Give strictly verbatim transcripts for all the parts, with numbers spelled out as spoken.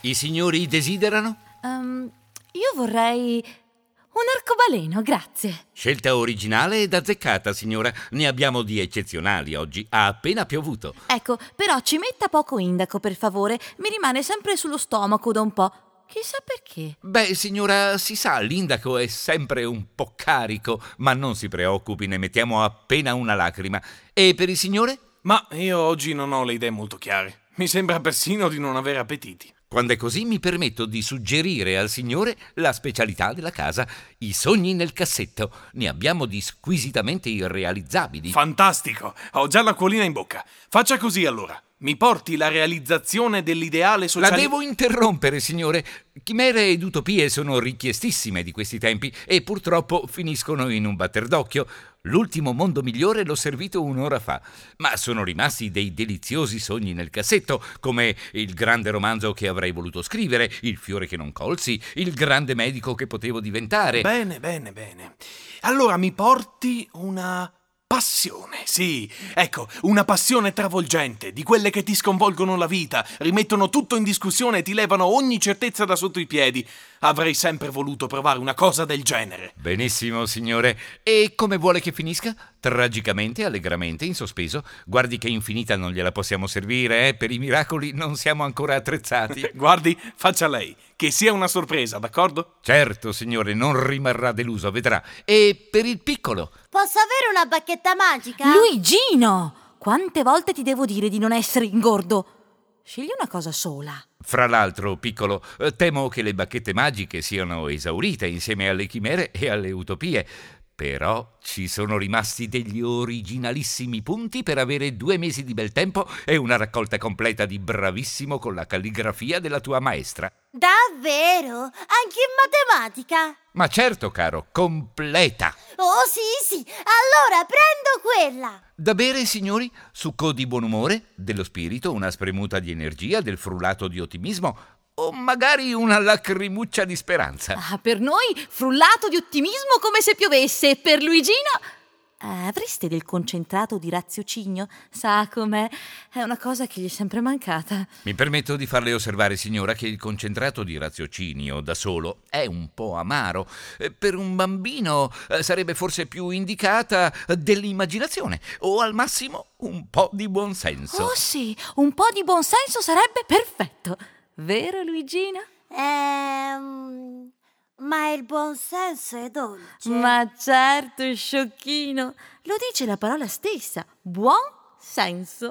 I signori desiderano? Um, io vorrei un arcobaleno, grazie. Scelta originale ed azzeccata, signora. Ne abbiamo di eccezionali oggi. Ha appena piovuto. Ecco, però ci metta poco indaco, per favore. Mi rimane sempre sullo stomaco da un po'. Chissà perché. Beh, signora, si sa, l'indaco è sempre un po' carico, ma non si preoccupi, ne mettiamo appena una lacrima. E per il signore? Ma io oggi non ho le idee molto chiare. Mi sembra persino di non avere appetiti. Quando è così mi permetto di suggerire al signore la specialità della casa, i sogni nel cassetto. Ne abbiamo di squisitamente irrealizzabili. Fantastico! Ho già l'acquolina in bocca. Faccia così allora. Mi porti la realizzazione dell'ideale sociale... La devo interrompere, signore. Chimere ed utopie sono richiestissime di questi tempi e purtroppo finiscono in un batter d'occhio. L'ultimo mondo migliore l'ho servito un'ora fa, ma sono rimasti dei deliziosi sogni nel cassetto, come il grande romanzo che avrei voluto scrivere, il fiore che non colsi, il grande medico che potevo diventare. Bene, bene, bene. Allora mi porti una... passione, sì, ecco, una passione travolgente, di quelle che ti sconvolgono la vita, rimettono tutto in discussione e ti levano ogni certezza da sotto i piedi. Avrei sempre voluto provare una cosa del genere. Benissimo, signore. E come vuole che finisca? Tragicamente, allegramente, in sospeso? Guardi che infinita non gliela possiamo servire, eh? Per i miracoli non siamo ancora attrezzati. Guardi, faccia lei, che sia una sorpresa, d'accordo? Certo, signore, non rimarrà deluso, vedrà. E per il piccolo? Posso avere una bacchetta magica? Luigino! Quante volte ti devo dire di non essere ingordo? Scegli una cosa sola. Fra l'altro, piccolo, temo che le bacchette magiche siano esaurite insieme alle chimere e alle utopie. Però ci sono rimasti degli originalissimi punti per avere due mesi di bel tempo e una raccolta completa di bravissimo con la calligrafia della tua maestra. Davvero? Anche in matematica? Ma certo, caro, completa. Oh sì, sì, allora prendo quella. Da bere, signori? Succo di buon umore, dello spirito, una spremuta di energia, del frullato di ottimismo o magari una lacrimuccia di speranza. Ah, per noi frullato di ottimismo come se piovesse. Per Luigino eh, avreste del concentrato di raziocinio? Sa com'è? È una cosa che gli è sempre mancata. Mi permetto di farle osservare, signora, che il concentrato di raziocinio da solo è un po' amaro. Eh, Per un bambino eh, sarebbe forse più indicata dell'immaginazione o al massimo un po' di buonsenso. Oh sì, un po' di buonsenso sarebbe perfetto. Vero, Luigino? Ehm... Ma il buonsenso è dolce. Ma certo, sciocchino. Lo dice la parola stessa. Buon senso.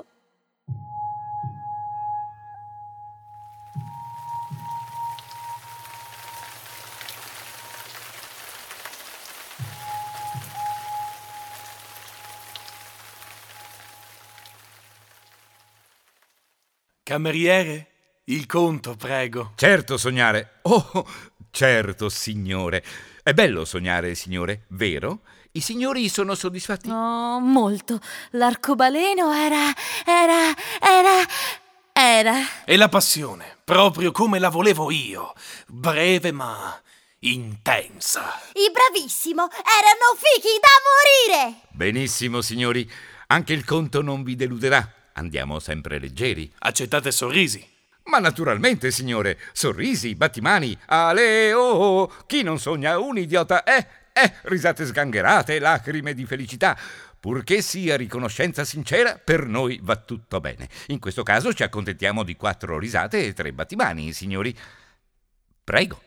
Cameriere, il conto, prego. Certo, sognare. Oh, certo, signore. È bello sognare, signore, vero? I signori sono soddisfatti? Oh, molto. L'arcobaleno era... era... era... era... E la passione, proprio come la volevo io. Breve ma intensa. I bravissimo, erano fichi da morire. Benissimo, signori. Anche il conto non vi deluderà. Andiamo sempre leggeri. Accettate sorrisi. Ma naturalmente, signore, sorrisi, battimani, ale, oh, oh, chi non sogna un idiota, eh, eh, risate sgangherate, lacrime di felicità. Purché sia riconoscenza sincera, per noi va tutto bene. In questo caso ci accontentiamo di quattro risate e tre battimani, signori. Prego.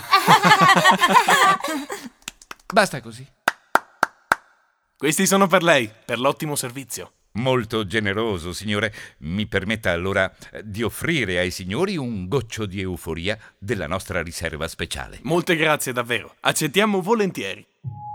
Basta così. Questi sono per lei, per l'ottimo servizio. Molto generoso, signore. Mi permetta allora di offrire ai signori un goccio di euforia della nostra riserva speciale. Molte grazie davvero. Accettiamo volentieri.